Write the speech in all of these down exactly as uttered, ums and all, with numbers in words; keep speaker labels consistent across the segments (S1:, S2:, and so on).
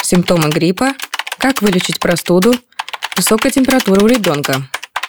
S1: Симптомы гриппа, как вылечить простуду, высокая температура у ребенка.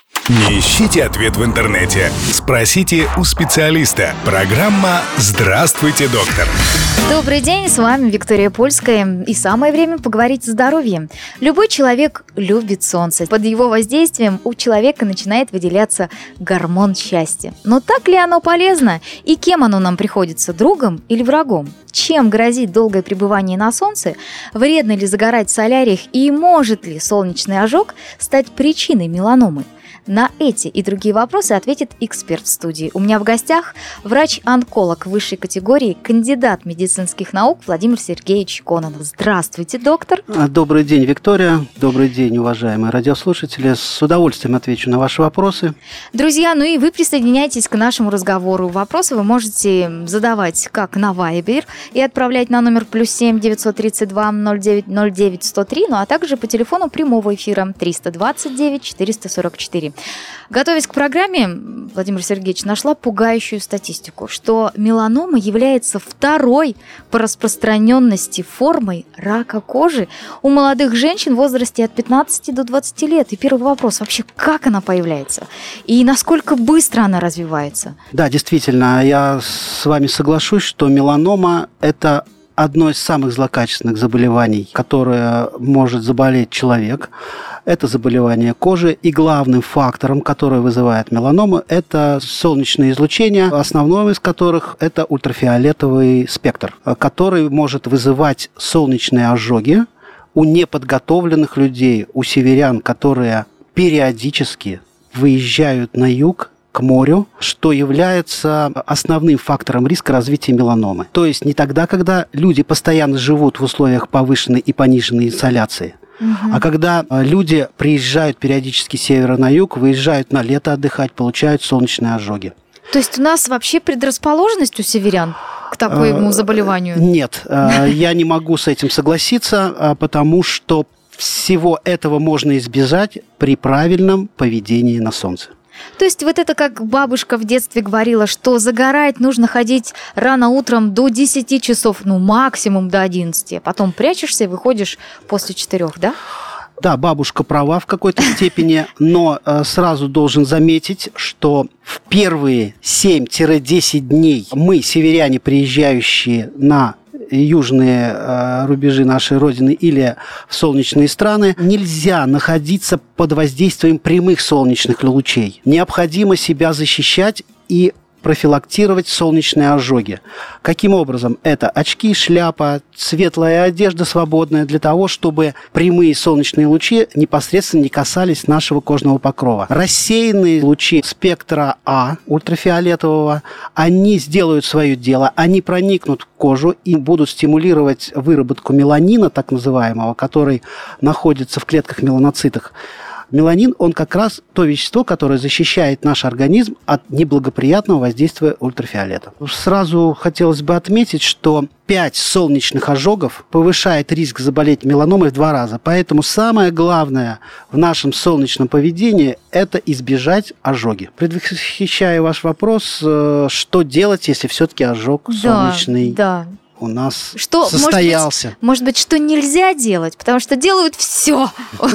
S2: Не ищите ответ в интернете. Спросите у специалиста. Программа «Здравствуйте, доктор».
S3: Добрый день, с вами Виктория Польская. И самое время поговорить о здоровье. Любой человек любит солнце. Под его воздействием у человека начинает выделяться гормон счастья. Но так ли оно полезно? И кем оно нам приходится, другом или врагом? Чем грозит долгое пребывание на солнце? Вредно ли загорать в соляриях? И может ли солнечный ожог стать причиной меланомы? На эти и другие вопросы ответит эксперт в студии. У меня в гостях врач-онколог высшей категории, кандидат медицинских наук Владимир Сергеевич Кононов. Здравствуйте, доктор.
S4: Добрый день, Виктория. Добрый день, уважаемые радиослушатели. С удовольствием отвечу на ваши вопросы.
S3: Друзья, ну и вы присоединяйтесь к нашему разговору. Вопросы вы можете задавать как на Viber и отправлять на номер плюс семь девятьсот тридцать два ноль девять ноль девять сто три, ну а также по телефону прямого эфира триста двадцать девять четыреста сорок четыре. Готовясь к программе, Владимир Сергеевич, нашла пугающую статистику, что меланома является второй по распространенности формой рака кожи у молодых женщин в возрасте от пятнадцати до двадцати лет. И первый вопрос, вообще, как она появляется? И насколько быстро она развивается?
S4: Да, действительно, я с вами соглашусь, что меланома – это одно из самых злокачественных заболеваний, которое может заболеть человек. Это заболевание кожи, и главным фактором, который вызывает меланому, это солнечное излучение, основным из которых это ультрафиолетовый спектр, который может вызывать солнечные ожоги у неподготовленных людей, у северян, которые периодически выезжают на юг, к морю, что является основным фактором риска развития меланомы. То есть не тогда, когда люди постоянно живут в условиях повышенной и пониженной инсоляции, угу. а когда люди приезжают периодически с севера на юг, выезжают на лето отдыхать, получают солнечные ожоги.
S3: То есть у нас вообще предрасположенность у северян к такому заболеванию?
S4: Нет, я не могу с этим согласиться, потому что всего этого можно избежать при правильном поведении на солнце.
S3: То есть вот это как бабушка в детстве говорила, что загорать нужно ходить рано утром до десяти часов, ну максимум до одиннадцати, потом прячешься и выходишь после четырех, да?
S4: Да, бабушка права в какой-то степени, но э, сразу должен заметить, что в первые семь-десять дней мы, северяне, приезжающие на южные э, рубежи нашей Родины или в солнечные страны, нельзя находиться под воздействием прямых солнечных лучей. Необходимо себя защищать и профилактировать солнечные ожоги. Каким образом? Это очки, шляпа, светлая одежда свободная для того, чтобы прямые солнечные лучи непосредственно не касались нашего кожного покрова. Рассеянные лучи спектра А, ультрафиолетового, они сделают свое дело, они проникнут в кожу и будут стимулировать выработку меланина, так называемого, который находится в клетках меланоцитах. Меланин, он как раз то вещество, которое защищает наш организм от неблагоприятного воздействия ультрафиолета. Сразу хотелось бы отметить, что пять солнечных ожогов повышает риск заболеть меланомой в два раза. Поэтому самое главное в нашем солнечном поведении – это избежать ожоги. Предвосхищая ваш вопрос, что делать, если все-таки ожог
S3: да,
S4: солнечный?
S3: Да.
S4: У нас
S3: что,
S4: состоялся.
S3: Может быть, может быть, что нельзя делать, потому что делают все.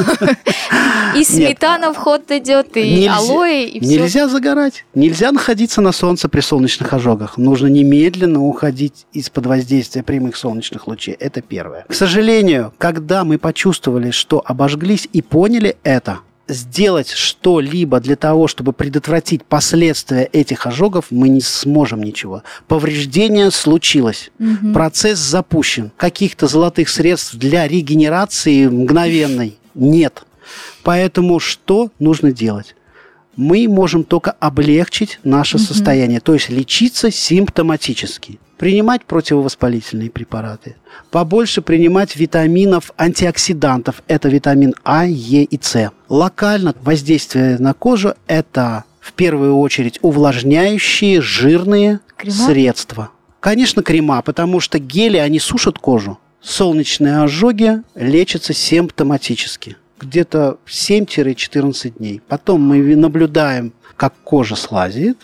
S3: И сметана в ход идет, и алоэ, и все.
S4: Нельзя загорать. Нельзя находиться на солнце при солнечных ожогах. Нужно немедленно уходить из-под воздействия прямых солнечных лучей. Это первое. К сожалению, когда мы почувствовали, что обожглись и поняли это, сделать что-либо для того, чтобы предотвратить последствия этих ожогов, мы не сможем ничего. Повреждение случилось. Угу. Процесс запущен. Каких-то золотых средств для регенерации мгновенной нет. Поэтому что нужно делать? Мы можем только облегчить наше угу. состояние, то есть лечиться симптоматически. Принимать противовоспалительные препараты. Побольше принимать витаминов, антиоксидантов. Это витамин А, Е и С. Локально воздействие на кожу – это в первую очередь увлажняющие жирные крема? Средства. Конечно, крема, потому что гели, они сушат кожу. Солнечные ожоги лечатся симптоматически. Где-то семь-четырнадцать дней. Потом мы наблюдаем, как кожа слазит,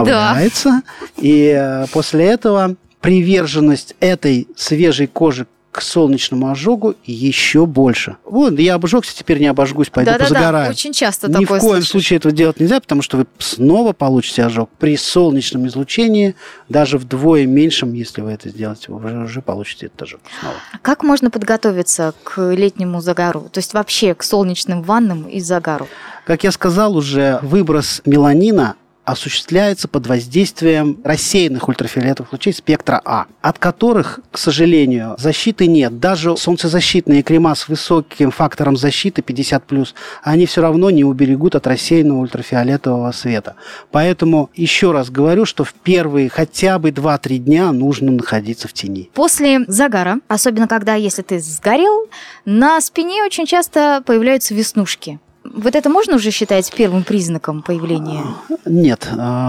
S4: обновляется. И после этого приверженность этой свежей кожи к солнечному ожогу еще больше. Вот, я обжегся, теперь не обожгусь, пойду
S3: Да-да-да,
S4: позагораю.
S3: очень часто
S4: Ни
S3: такое
S4: в коем
S3: слышишь.
S4: случае этого делать нельзя, потому что вы снова получите ожог. При солнечном излучении, даже вдвое меньшем, если вы это сделаете, вы уже получите этот ожог снова.
S3: Как можно подготовиться к летнему загару? То есть вообще к солнечным ваннам и загару?
S4: Как я сказал уже, выброс меланина осуществляется под воздействием рассеянных ультрафиолетовых лучей спектра А, от которых, к сожалению, защиты нет. Даже солнцезащитные крема с высоким фактором защиты пятьдесят плюс, они все равно не уберегут от рассеянного ультрафиолетового света. Поэтому еще раз говорю, что в первые хотя бы два-три дня нужно находиться в тени.
S3: После загара, особенно когда, если ты сгорел, на спине очень часто появляются веснушки. Вот это можно уже считать первым признаком появления?
S4: Нет,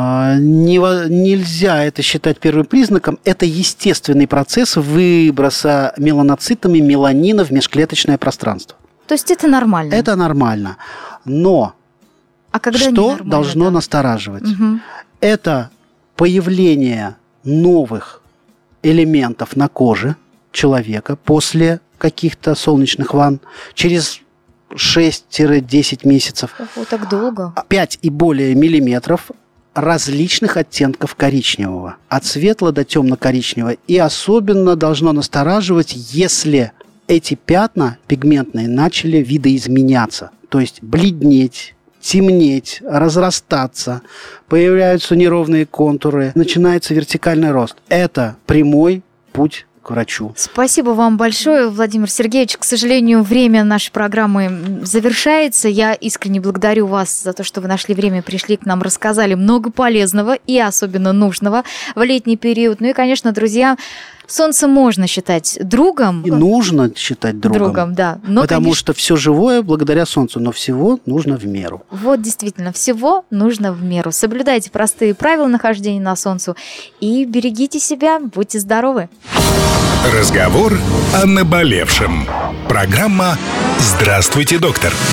S4: не, нельзя это считать первым признаком. Это естественный процесс выброса меланоцитами меланина в межклеточное пространство.
S3: То есть это нормально?
S4: Это нормально. Но
S3: а когда
S4: что должно
S3: да?
S4: настораживать?
S3: Угу.
S4: Это появление новых элементов на коже человека после каких-то солнечных ванн через шесть-десять месяцев.
S3: Вот так долго.
S4: пять и более миллиметров различных оттенков коричневого. От светло до темно-коричневого. И особенно должно настораживать, если эти пятна пигментные начали видоизменяться. То есть бледнеть, темнеть, разрастаться, появляются неровные контуры, начинается вертикальный рост. Это прямой путь к врачу.
S3: Спасибо вам большое, Владимир Сергеевич. К сожалению, время нашей программы завершается. Я искренне благодарю вас за то, что вы нашли время, пришли к нам, рассказали много полезного и особенно нужного в летний период. Ну и, конечно, друзья, солнце можно считать другом.
S4: И нужно считать другом.
S3: Другом, да. Но,
S4: потому
S3: конечно,
S4: что все живое благодаря солнцу, но всего нужно в меру.
S3: Вот действительно, всего нужно в меру. Соблюдайте простые правила нахождения на солнцу и берегите себя, будьте здоровы.
S2: Разговор о наболевшем. Программа «Здравствуйте, доктор».